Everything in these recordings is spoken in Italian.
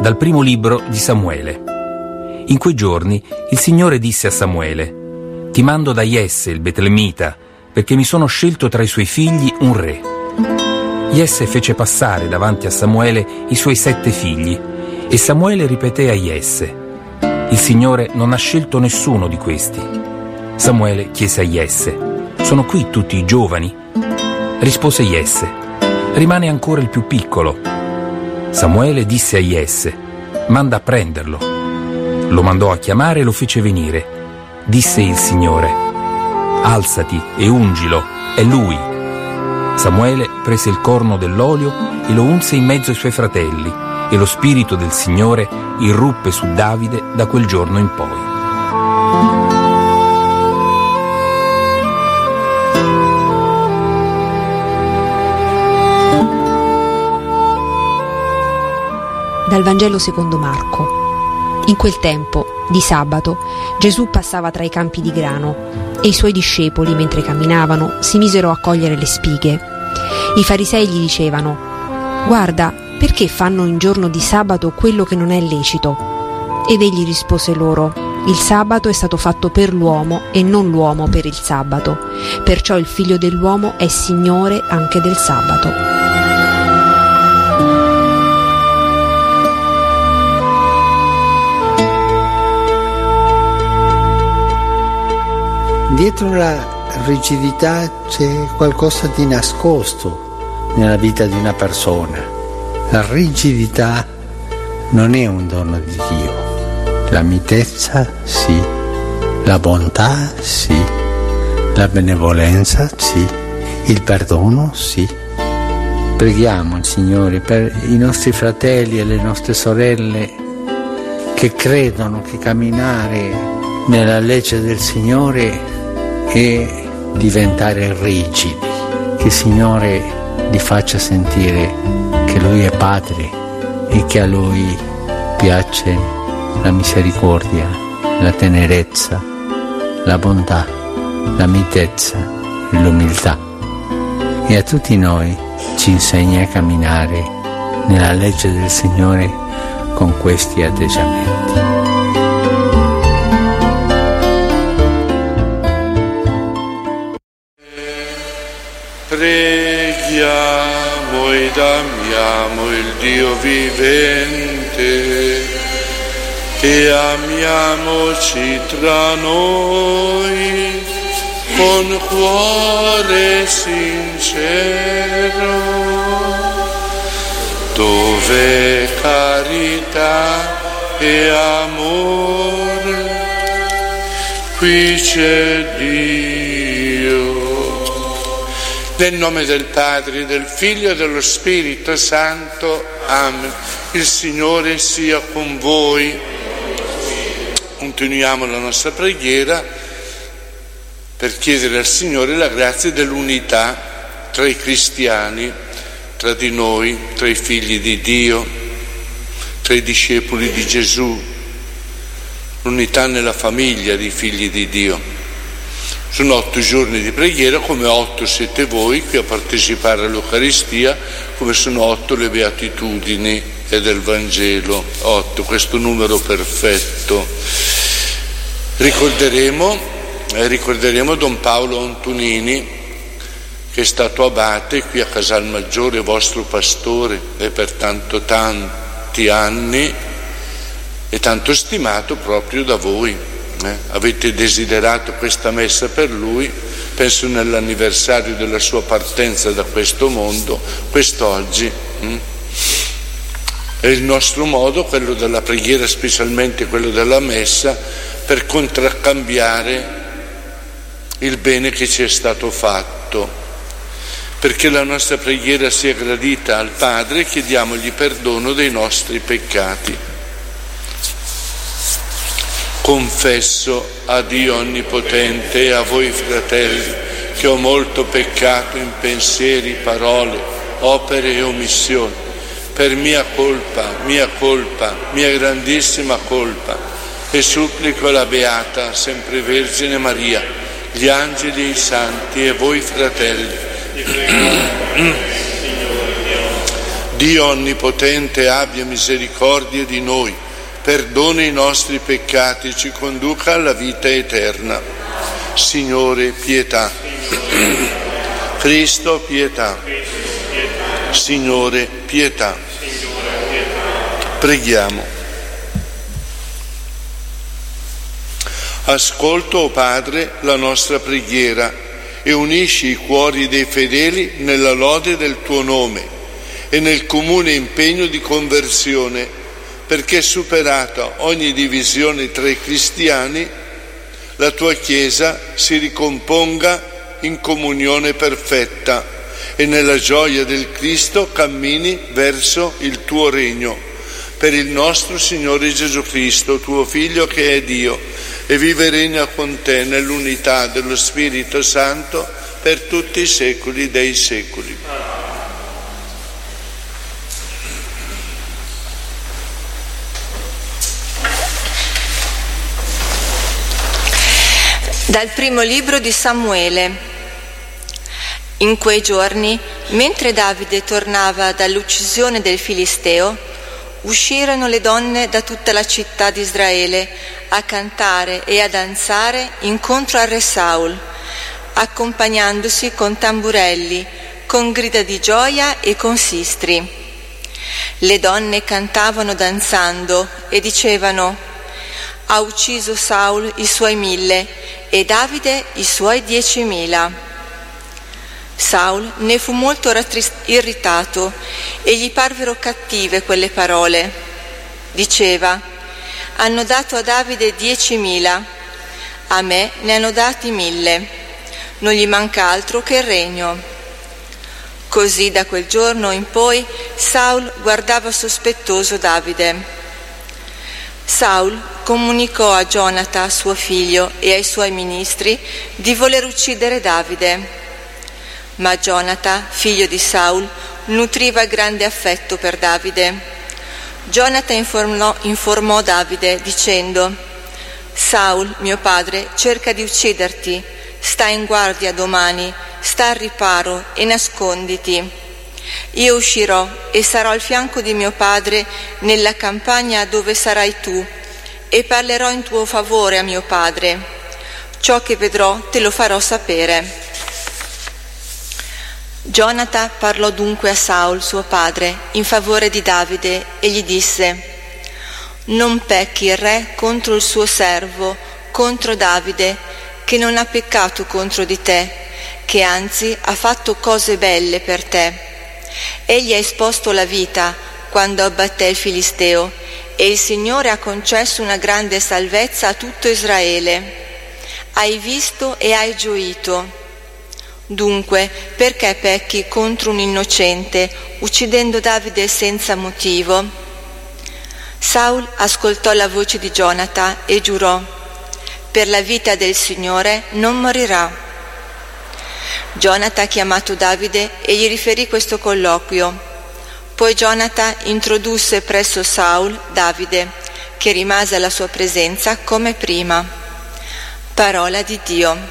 Dal primo libro di Samuele. In quei giorni il Signore disse a Samuele: «Ti mando da Jesse, il Betlemita, perché mi sono scelto tra i suoi figli un re». Jesse fece passare davanti a Samuele i suoi 7 figli, e Samuele ripeté a Jesse: «Il Signore non ha scelto nessuno di questi». Samuele chiese a Jesse: «Sono qui tutti i giovani?» Rispose Jesse: «Rimane ancora il più piccolo». Samuele disse a Jesse: «Manda a prenderlo». Lo mandò a chiamare e lo fece venire. Disse il Signore: «Alzati e ungilo, è lui». Samuele prese il corno dell'olio e lo unse in mezzo ai suoi fratelli, e lo spirito del Signore irruppe su Davide da quel giorno in poi. Dal Vangelo secondo Marco. In quel tempo, di sabato, Gesù passava tra i campi di grano, e i suoi discepoli, mentre camminavano, si misero a cogliere le spighe. I farisei gli dicevano: «Guarda, perché fanno in giorno di sabato quello che non è lecito?» Ed egli rispose loro: «Il sabato è stato fatto per l'uomo e non l'uomo per il sabato. Perciò il Figlio dell'uomo è Signore anche del sabato». Dietro la rigidità c'è qualcosa di nascosto nella vita di una persona. La rigidità non è un dono di Dio. La mitezza sì, la bontà sì, la benevolenza sì, il perdono sì. Preghiamo il Signore per i nostri fratelli e le nostre sorelle che credono che camminare nella legge del Signore e diventare rigidi, che il Signore li faccia sentire che Lui è Padre e che a Lui piace la misericordia, la tenerezza, la bontà, la mitezza e l'umiltà. E a tutti noi ci insegna a camminare nella legge del Signore con questi atteggiamenti. Preghiamo ed amiamo il Dio vivente e amiamoci tra noi con cuore sincero, dove carità e amore, qui c'è Dio. Nel nome del Padre, del Figlio e dello Spirito Santo. Amen. Il Signore sia con voi. Continuiamo la nostra preghiera per chiedere al Signore la grazia dell'unità tra i cristiani, tra di noi, tra i figli di Dio, tra i discepoli di Gesù, l'unità nella famiglia dei figli di Dio. Sono 8 giorni di preghiera, come 8 siete voi qui a partecipare all'Eucaristia, come sono 8 le beatitudini e del Vangelo, 8, questo numero perfetto. Ricorderemo Don Paolo Antonini, che è stato abate qui a Casalmaggiore, vostro pastore, e per tanti anni, e tanto stimato proprio da voi. Avete desiderato questa messa per lui, penso nell'anniversario della sua partenza da questo mondo, quest'oggi. È il nostro modo, quello della preghiera, specialmente quello della messa, per contraccambiare il bene che ci è stato fatto. Perché la nostra preghiera sia gradita al Padre, chiediamogli perdono dei nostri peccati. Confesso a Dio Onnipotente e a voi fratelli che ho molto peccato in pensieri, parole, opere e omissioni, per mia colpa, mia grandissima colpa, e supplico la Beata Sempre Vergine Maria, gli angeli e i santi e voi fratelli, di Dio Onnipotente abbia misericordia di noi, perdoni i nostri peccati, ci conduca alla vita eterna. Signore, pietà. Cristo, pietà. Signore, pietà. Preghiamo. Ascolta, o Padre, la nostra preghiera e unisci i cuori dei fedeli nella lode del tuo nome e nel comune impegno di conversione, perché superata ogni divisione tra i cristiani, la tua Chiesa si ricomponga in comunione perfetta e nella gioia del Cristo cammini verso il tuo regno. Per il nostro Signore Gesù Cristo, tuo Figlio che è Dio, e vive e regna con te nell'unità dello Spirito Santo per tutti i secoli dei secoli. Dal primo libro di Samuele. In quei giorni, mentre Davide tornava dall'uccisione del Filisteo, uscirono le donne da tutta la città di Israele a cantare e a danzare incontro al re Saul, accompagnandosi con tamburelli, con grida di gioia e con sistri. Le donne cantavano danzando e dicevano: ha ucciso Saul i suoi 1000 e Davide i suoi 10.000. Saul ne fu molto irritato e gli parvero cattive quelle parole. Diceva: hanno dato a Davide 10.000, a me ne hanno dati 1000, non gli manca altro che il regno. Così da quel giorno in poi Saul guardava sospettoso Davide. Saul comunicò a Gionata, suo figlio, e ai suoi ministri di voler uccidere Davide. Ma Gionata, figlio di Saul, nutriva grande affetto per Davide. Gionata informò Davide dicendo: Saul, mio padre, cerca di ucciderti, sta in guardia domani, sta al riparo e nasconditi. Io uscirò e sarò al fianco di mio padre nella campagna dove sarai tu e parlerò in tuo favore a mio padre. Ciò che vedrò te lo farò sapere. Gionata parlò dunque a Saul, suo padre, in favore di Davide e gli disse: non pecchi il re contro il suo servo, contro Davide, che non ha peccato contro di te, che anzi ha fatto cose belle per te. Egli ha esposto la vita quando abbatté il Filisteo e il Signore ha concesso una grande salvezza a tutto Israele. Hai visto e hai gioito. Dunque, perché pecchi contro un innocente, uccidendo Davide senza motivo? Saul ascoltò la voce di Gionata e giurò: per la vita del Signore non morirà. Gionata ha chiamato Davide e gli riferì questo colloquio. Poi Gionata introdusse presso Saul Davide, che rimase alla sua presenza come prima. Parola di Dio.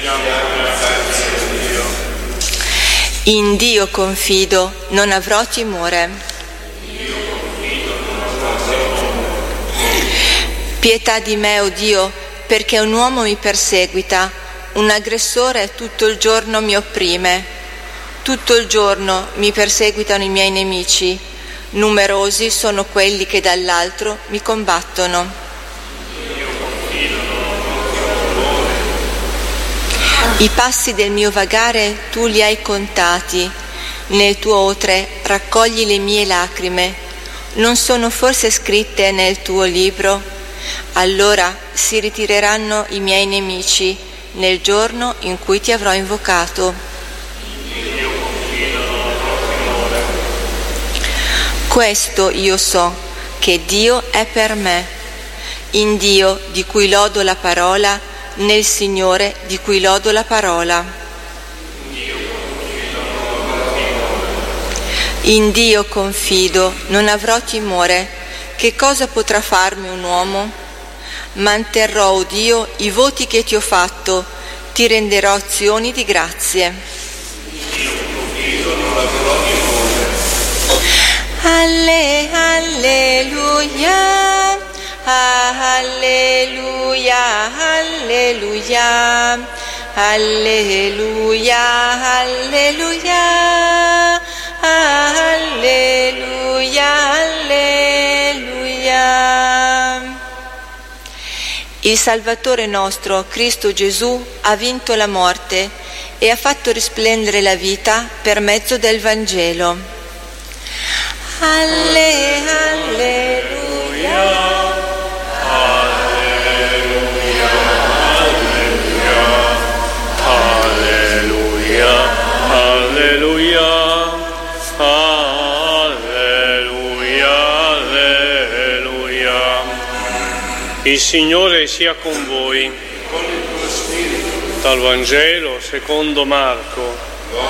In Dio confido, non avrò timore. Pietà di me, o Dio, perché un uomo mi perseguita, un aggressore tutto il giorno mi opprime. Tutto il giorno mi perseguitano i miei nemici, numerosi sono quelli che dall'altro mi combattono. I passi del mio vagare tu li hai contati, nel tuo otre raccogli le mie lacrime, non sono forse scritte nel tuo libro? Allora si ritireranno i miei nemici nel giorno in cui ti avrò invocato. Questo io so, che Dio è per me, in Dio di cui lodo la parola, nel Signore di cui lodo la parola. In Dio confido, non avrò timore. Che cosa potrà farmi un uomo? Manterrò, o Dio, i voti che ti ho fatto, ti renderò azioni di grazie. Alleluia, alleluia, alleluia, alleluia, alleluia, alleluia, alleluia. Il Salvatore nostro, Cristo Gesù, ha vinto la morte e ha fatto risplendere la vita per mezzo del Vangelo. Alleluia, alleluia, alleluia, alleluia, alleluia, alleluia. Il Signore sia con voi. Dal Vangelo secondo Marco.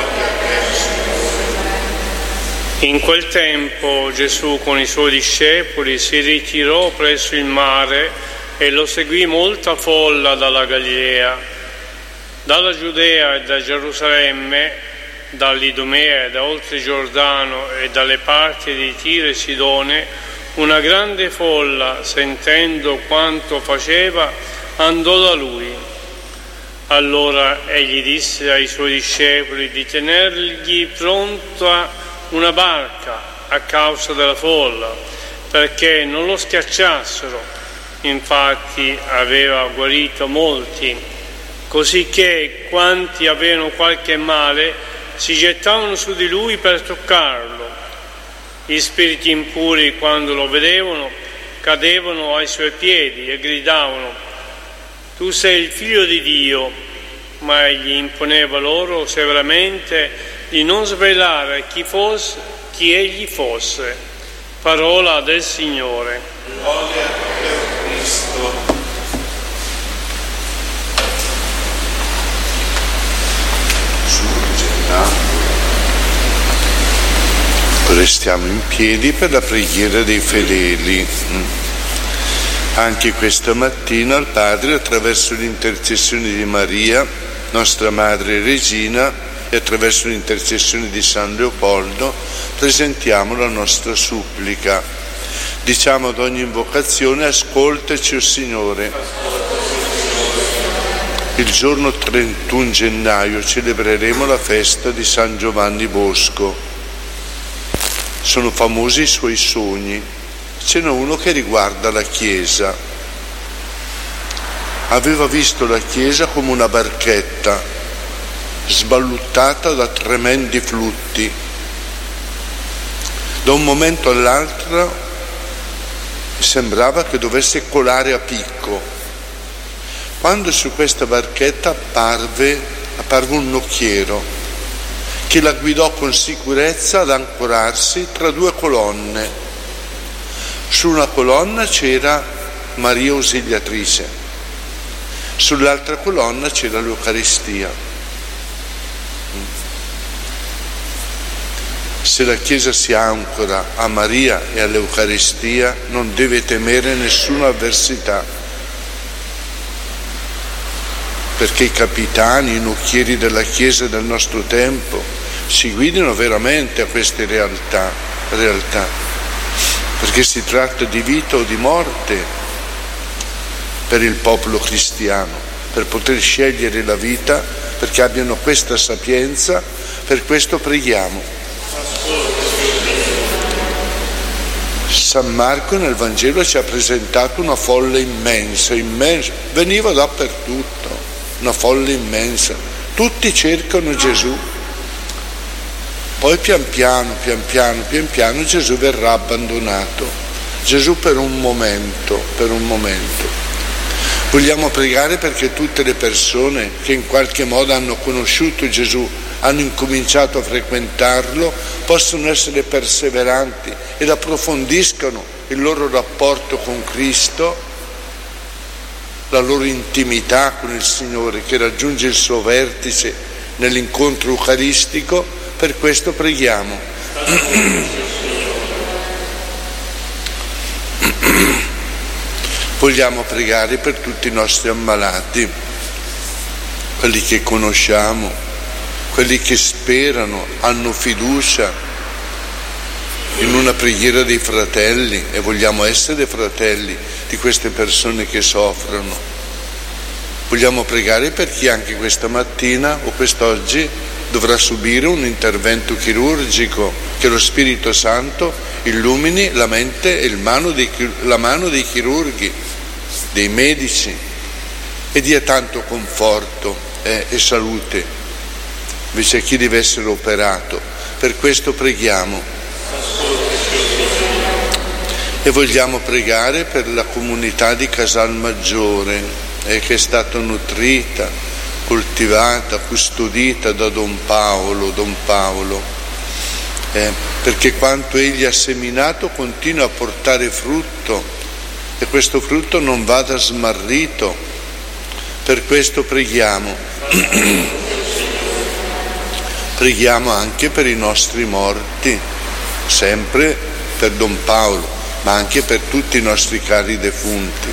In quel tempo Gesù con i suoi discepoli si ritirò presso il mare e lo seguì molta folla dalla Galilea, dalla Giudea e da Gerusalemme, dall'Idumea e da oltre Giordano e dalle parti di Tiro e Sidone. Una grande folla, sentendo quanto faceva, andò da lui. Allora egli disse ai suoi discepoli di tenergli pronta una barca a causa della folla, perché non lo schiacciassero. Infatti aveva guarito molti, così che quanti avevano qualche male si gettavano su di lui per toccarlo. Gli spiriti impuri, quando lo vedevano, cadevano ai suoi piedi e gridavano: tu sei il Figlio di Dio. Ma egli imponeva loro severamente di non svelare chi egli fosse. Parola del Signore. Gloria a te, Cristo. Restiamo in piedi per la preghiera dei fedeli. Anche questa mattina il Padre, attraverso l'intercessione di Maria, nostra Madre Regina, e attraverso l'intercessione di San Leopoldo, presentiamo la nostra supplica. Diciamo ad ogni invocazione: ascoltaci, o Signore. Il giorno 31 gennaio celebreremo la festa di San Giovanni Bosco. Sono famosi i suoi sogni. Ce n'è uno che riguarda la Chiesa. Aveva visto la Chiesa come una barchetta sballuttata da tremendi flutti. Da un momento all'altro sembrava che dovesse colare a picco. Quando su questa barchetta apparve un nocchiero che la guidò con sicurezza ad ancorarsi tra due colonne. Su una colonna c'era Maria Ausiliatrice, sull'altra colonna c'era l'Eucaristia. Se la Chiesa si ancora a Maria e all'Eucaristia, non deve temere nessuna avversità, perché i capitani, i nocchieri della Chiesa del nostro tempo si guidino veramente a queste realtà, perché si tratta di vita o di morte per il popolo cristiano, per poter scegliere la vita, perché abbiano questa sapienza. Per questo preghiamo. San Marco nel Vangelo ci ha presentato una folla immensa, veniva dappertutto, una folla immensa, tutti cercano Gesù. Poi pian piano Gesù verrà abbandonato. Gesù per un momento. Vogliamo pregare perché tutte le persone che in qualche modo hanno conosciuto Gesù, hanno incominciato a frequentarlo, possono essere perseveranti ed approfondiscano il loro rapporto con Cristo, la loro intimità con il Signore, che raggiunge il suo vertice nell'incontro eucaristico. Per questo preghiamo. Vogliamo pregare per tutti i nostri ammalati, quelli che conosciamo, quelli che sperano, hanno fiducia, in una preghiera dei fratelli, e vogliamo essere fratelli di queste persone che soffrono. Vogliamo pregare per chi anche questa mattina o quest'oggi dovrà subire un intervento chirurgico, che lo Spirito Santo illumini la mente e la mano dei chirurghi, dei medici, e dia tanto conforto e salute invece a chi deve essere operato. Per questo preghiamo. E vogliamo pregare per la comunità di Casalmaggiore, che è stata nutrita, coltivata, custodita da Don Paolo, perché quanto egli ha seminato continua a portare frutto, e questo frutto non vada smarrito. Per questo preghiamo. Preghiamo anche per i nostri morti, sempre per Don Paolo, ma anche per tutti i nostri cari defunti.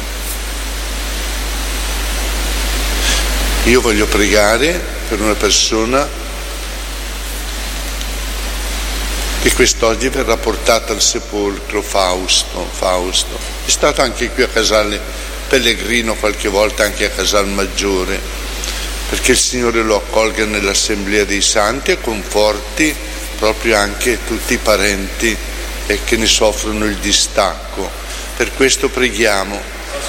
Io voglio pregare per una persona che quest'oggi verrà portata al sepolcro, Fausto. È stato anche qui a Casale pellegrino qualche volta, anche a Casalmaggiore, perché il Signore lo accolga nell'Assemblea dei Santi e conforti proprio anche tutti i parenti che ne soffrono il distacco. Per questo preghiamo.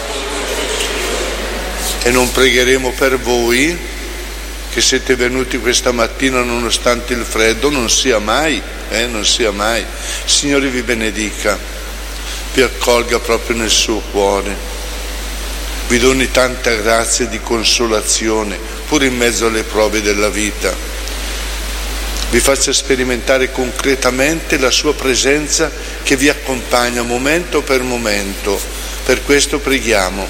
E non pregheremo per voi che siete venuti questa mattina nonostante il freddo, non sia mai. Il Signore vi benedica, vi accolga proprio nel suo cuore, vi doni tanta grazia di consolazione pure in mezzo alle prove della vita, vi faccia sperimentare concretamente la sua presenza che vi accompagna momento per momento. Per questo preghiamo.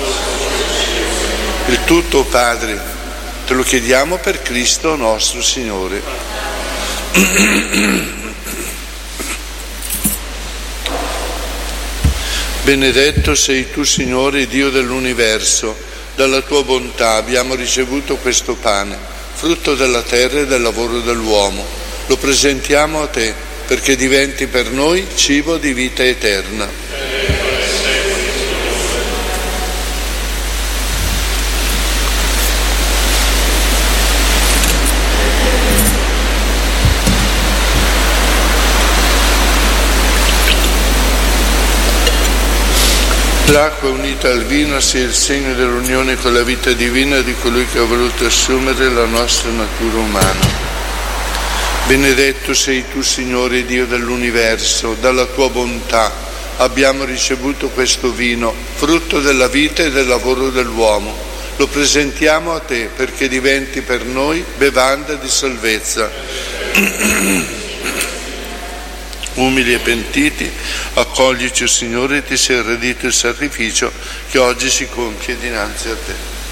Il tutto, Padre, te lo chiediamo per Cristo nostro Signore. Benedetto sei tu, Signore, Dio dell'universo. Dalla tua bontà abbiamo ricevuto questo pane, frutto della terra e del lavoro dell'uomo. Lo presentiamo a te perché diventi per noi cibo di vita eterna. L'acqua unita al vino sia il segno dell'unione con la vita divina di colui che ha voluto assumere la nostra natura umana. Benedetto sei tu, Signore, Dio dell'universo. Dalla tua bontà abbiamo ricevuto questo vino, frutto della vita e del lavoro dell'uomo. Lo presentiamo a te perché diventi per noi bevanda di salvezza. Umili e pentiti, accoglici, o Signore, e ti sia gradito il sacrificio che oggi si compie dinanzi a te.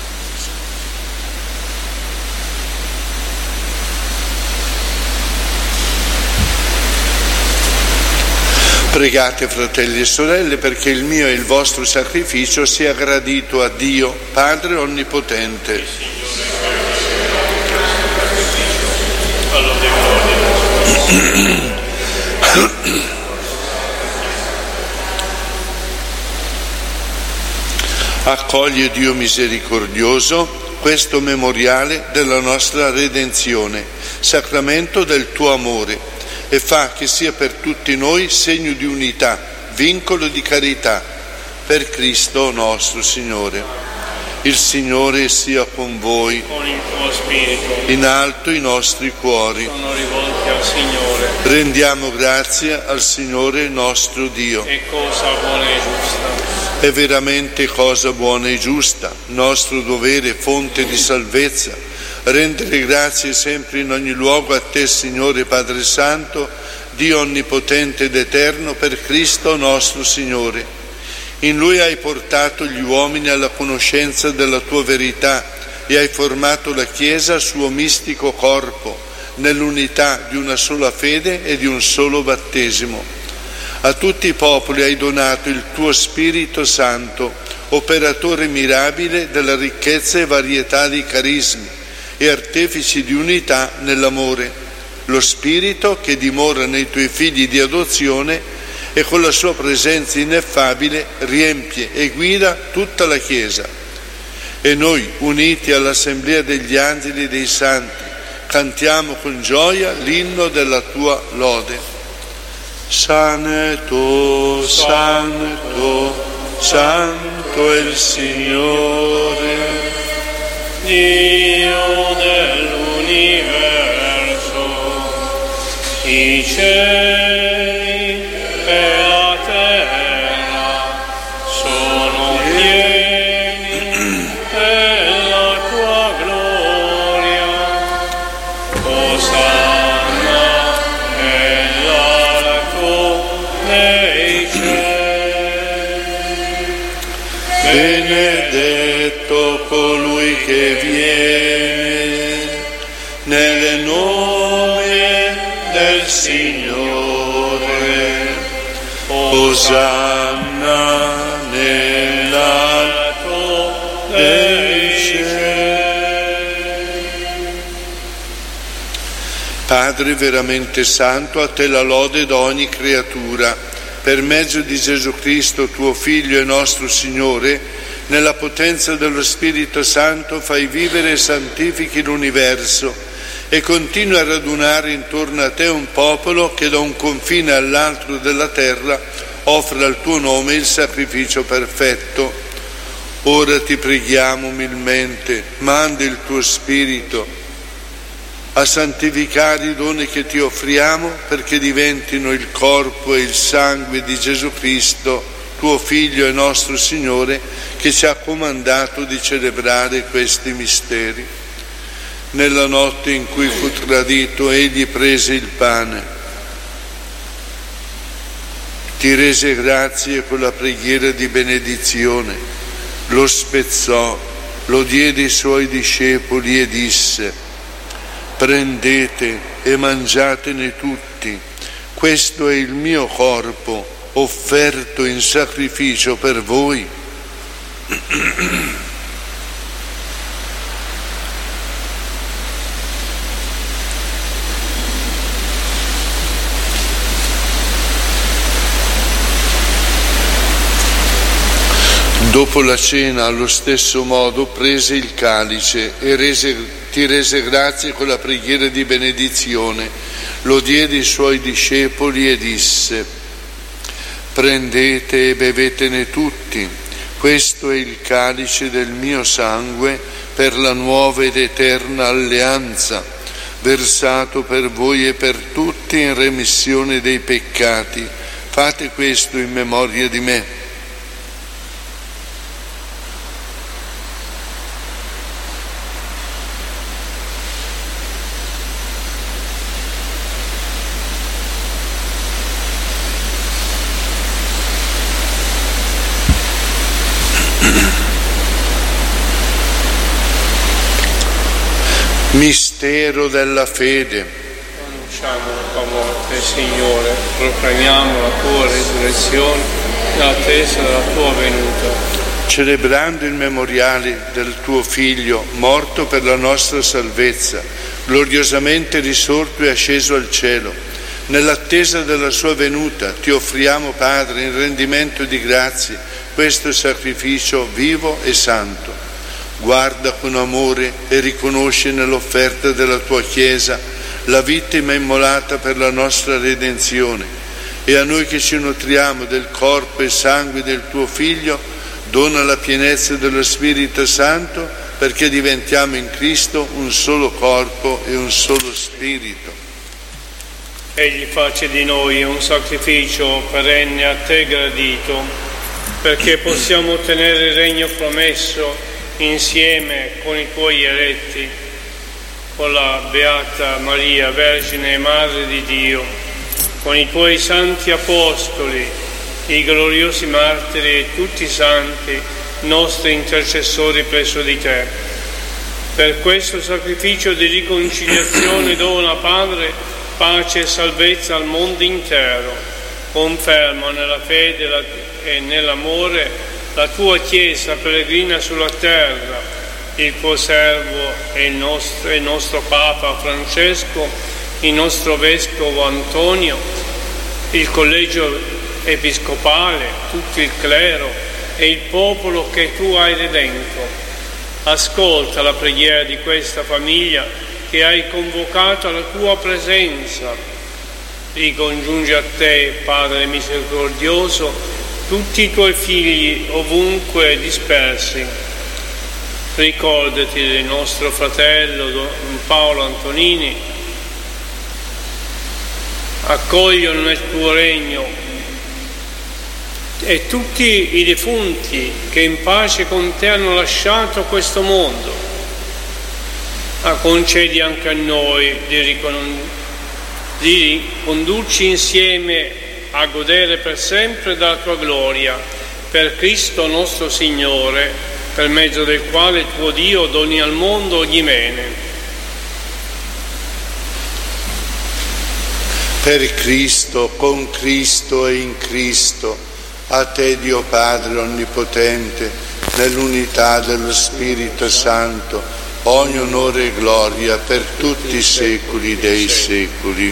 Pregate, fratelli e sorelle, perché il mio e il vostro sacrificio sia gradito a Dio, Padre Onnipotente. Accoglie, Dio misericordioso, questo memoriale della nostra redenzione, sacramento del tuo amore, e fa che sia per tutti noi segno di unità, vincolo di carità, per Cristo nostro Signore. Il Signore sia con voi, con il tuo spirito. In alto i nostri cuori Sono rivolti al Signore. Rendiamo grazie al Signore nostro Dio. È cosa buona e giusta. È veramente cosa buona e giusta, nostro dovere, fonte di salvezza, rendere grazie sempre in ogni luogo a te, Signore Padre Santo, Dio onnipotente ed eterno, per Cristo nostro Signore. In Lui hai portato gli uomini alla conoscenza della tua verità e hai formato la Chiesa, suo mistico corpo, nell'unità di una sola fede e di un solo battesimo. A tutti i popoli hai donato il tuo Spirito Santo, operatore mirabile della ricchezza e varietà dei carismi e artefici di unità nell'amore. lo Spirito che dimora nei tuoi figli di adozione e con la sua presenza ineffabile riempie e guida tutta la Chiesa. E noi, uniti all'assemblea degli angeli e dei santi, cantiamo con gioia l'inno della tua lode. Santo, Santo, Santo è il Signore, Dio dell'universo, i cieli e la terra sono pieni della tua gloria. Osanna nell'alto dei cieli. Benedetto colui che viene nel nome del Signore. Osanna nell'alto dei cieli. Padre veramente santo, a te la lode da ogni creatura. Per mezzo di Gesù Cristo, tuo Figlio e nostro Signore, nella potenza dello Spirito Santo fai vivere e santifichi l'universo e continui a radunare intorno a te un popolo che da un confine all'altro della terra offre al tuo nome il sacrificio perfetto. Ora ti preghiamo umilmente, manda il tuo Spirito a santificare i doni che ti offriamo perché diventino il corpo e il sangue di Gesù Cristo, tuo Figlio e nostro Signore, che ci ha comandato di celebrare questi misteri. Nella notte in cui fu tradito, egli prese il pane, ti rese grazie con la preghiera di benedizione, lo spezzò, lo diede ai suoi discepoli e disse: prendete e mangiatene tutti, questo è il mio corpo offerto in sacrificio per voi. Dopo la cena, allo stesso modo, prese il calice e ti rese grazie con la preghiera di benedizione, lo diede ai suoi discepoli e disse: prendete e bevetene tutti, questo è il calice del mio sangue per la nuova ed eterna alleanza, versato per voi e per tutti in remissione dei peccati. Fate questo in memoria di me. Mistero della fede. Annunciamo la tua morte, Signore, proclamiamo la tua risurrezione in attesa della tua venuta. Celebrando il memoriale del tuo Figlio, morto per la nostra salvezza, gloriosamente risorto e asceso al cielo, nell'attesa della sua venuta, ti offriamo, Padre, in rendimento di grazie, questo sacrificio vivo e santo. Guarda con amore e riconosci nell'offerta della tua Chiesa la vittima immolata per la nostra redenzione, e a noi che ci nutriamo del corpo e sangue del tuo Figlio dona la pienezza dello Spirito Santo, perché diventiamo in Cristo un solo corpo e un solo Spirito. Egli face di noi un sacrificio perenne a te gradito, perché possiamo ottenere il regno promesso insieme con i tuoi eletti, con la Beata Maria, Vergine e Madre di Dio, con i tuoi santi apostoli, i gloriosi martiri e tutti i santi, nostri intercessori presso di te. Per questo sacrificio di riconciliazione dona, Padre, pace e salvezza al mondo intero. Conferma nella fede e nell'amore la tua Chiesa peregrina sulla terra, il tuo servo e il nostro Papa Francesco il nostro Vescovo Antonio, il Collegio Episcopale, tutto il clero e il popolo che tu hai redento. Ascolta la preghiera di questa famiglia che hai convocato alla tua presenza. Ricongiungi a te, Padre misericordioso, tutti i tuoi figli ovunque dispersi. Ricordati del nostro fratello Don Paolo Antonini. Accoglielo nel tuo regno e tutti i defunti che in pace con te hanno lasciato questo mondo. Concedi anche a noi di condurci insieme a godere per sempre della tua gloria, per Cristo nostro Signore, per mezzo del quale tuo Dio doni al mondo ogni bene. Per Cristo, con Cristo e in Cristo, a te Dio Padre Onnipotente, nell'unità dello Spirito Santo, ogni onore e gloria per tutti i secoli dei secoli.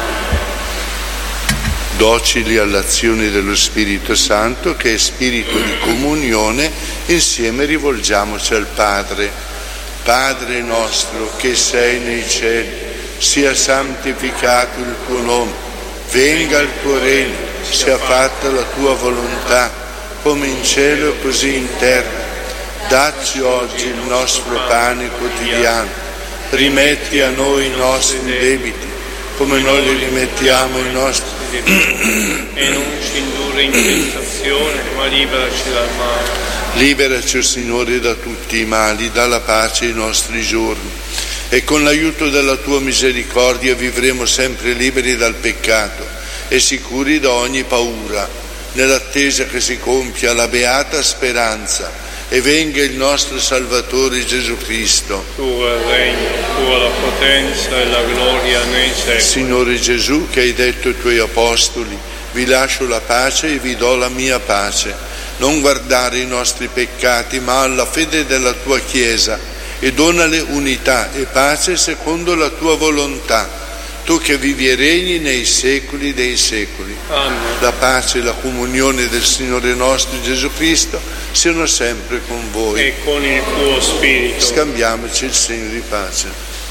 Docili all'azione dello Spirito Santo, che è spirito di comunione, insieme rivolgiamoci al Padre. Padre nostro che sei nei cieli, sia santificato il tuo nome, venga il tuo regno, sia fatta la tua volontà, come in cielo e così in terra. Dacci oggi il nostro pane quotidiano, rimetti a noi i nostri debiti, come noi li rimettiamo ai nostri debiti, e non ci indurre in tentazione, ma liberaci dal male. Liberaci, o Signore, da tutti i mali, dà la pace ai nostri giorni, e con l'aiuto della tua misericordia vivremo sempre liberi dal peccato e sicuri da ogni paura, nell'attesa che si compia la beata speranza e venga il nostro Salvatore Gesù Cristo. Tuo è il regno, tua la potenza e la gloria nei secoli. Signore Gesù, che hai detto ai tuoi apostoli: vi lascio la pace e vi do la mia pace, non guardare i nostri peccati ma alla fede della tua Chiesa, e donale unità e pace secondo la tua volontà, tu che vivi e regni nei secoli dei secoli. Amen. La pace e la comunione del Signore nostro Gesù Cristo siano sempre con voi. E con il tuo spirito. Scambiamoci il segno di pace.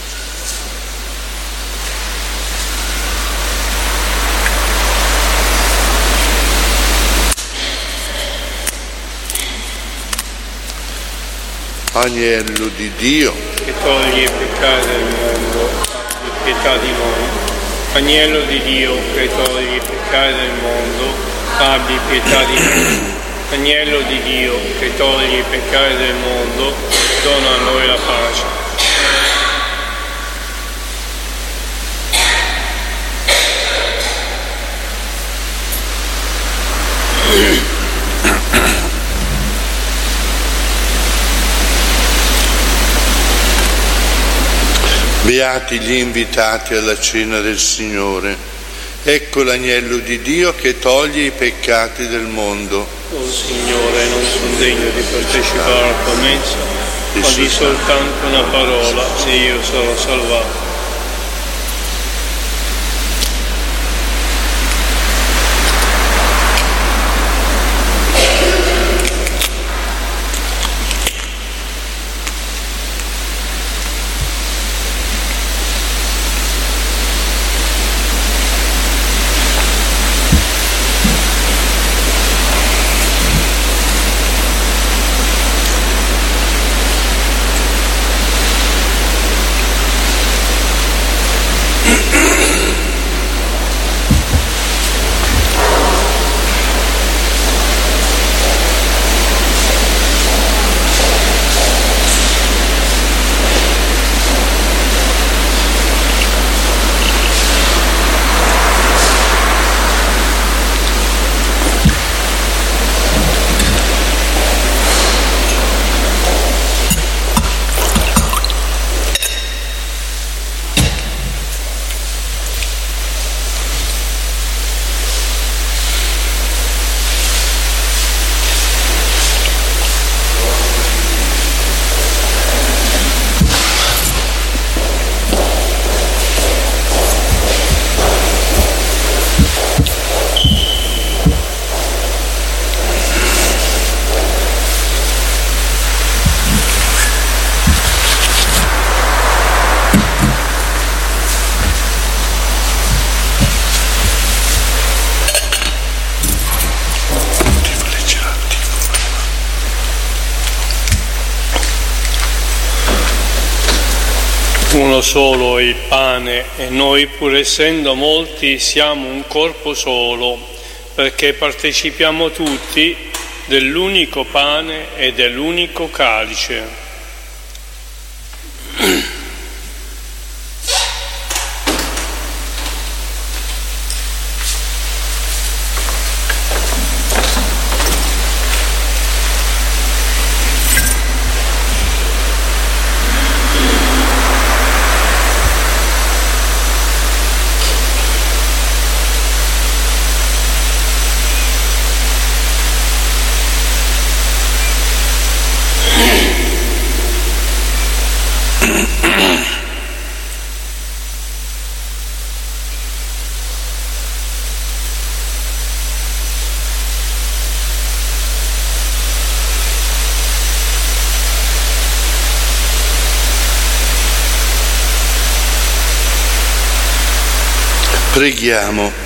Agnello di Dio, che togli i peccati del mondo, abbi pietà di noi. Agnello di Dio, che togli i peccati del mondo, abbi pietà di noi. Agnello di Dio, che togli i peccati del mondo, dona a noi la pace. Beati gli invitati alla cena del Signore. Ecco l'agnello di Dio che toglie i peccati del mondo. O Signore, non sono degno di partecipare alla tua mensa, ma di soltanto una parola e io sarò salvato. Uno solo è il pane e noi, pur essendo molti, siamo un corpo solo, perché partecipiamo tutti dell'unico pane e dell'unico calice. Preghiamo.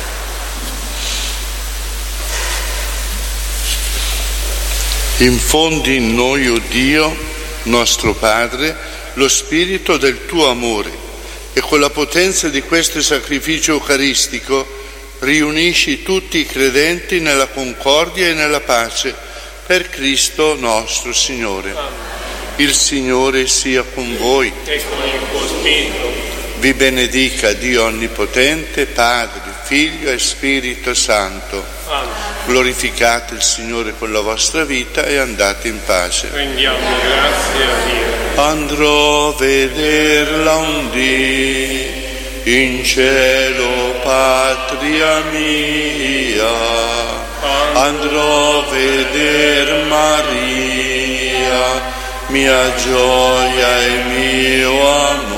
Infondi in noi, o Dio, nostro Padre, lo spirito del tuo amore e con la potenza di questo sacrificio eucaristico riunisci tutti i credenti nella concordia e nella pace per Cristo nostro Signore. Il Signore sia con voi. E con il tuo spirito. Vi benedica Dio Onnipotente, Padre, Figlio e Spirito Santo. Amen. Glorificate il Signore con la vostra vita e andate in pace. Rendiamo grazie a Dio. Andrò a vederla un dì in cielo, patria mia. Andrò a veder Maria, mia gioia e mio amore.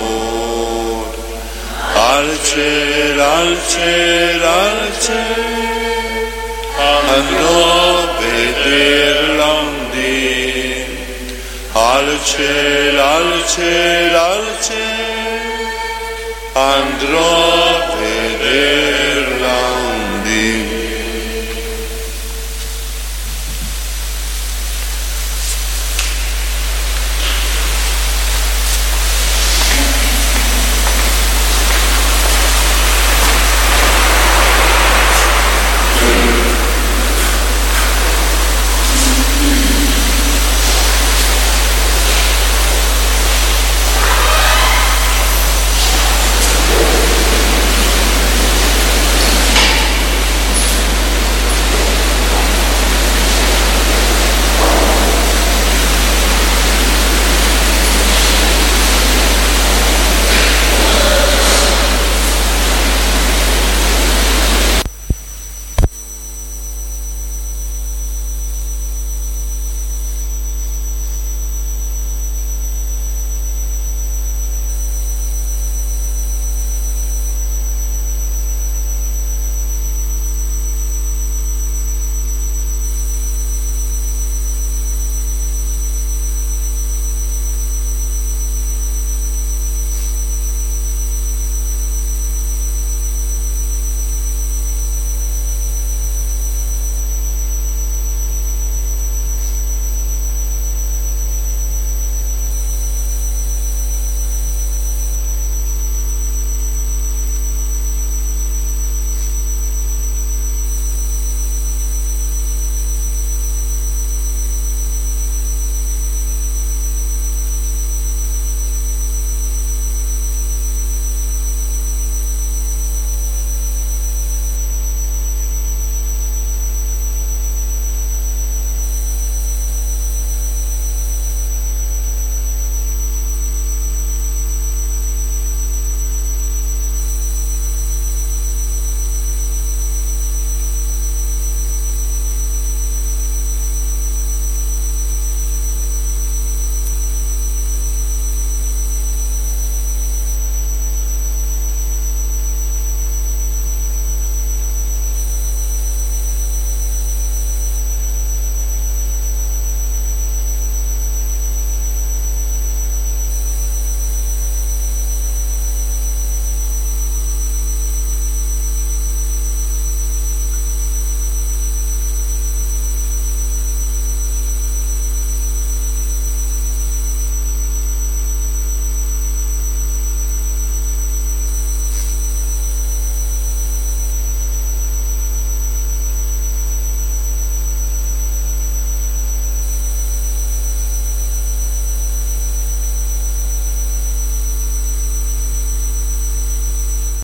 Al cielo, al cielo, al cielo, andrò a vederla un dì. Al cielo, al cielo, al cielo, andrò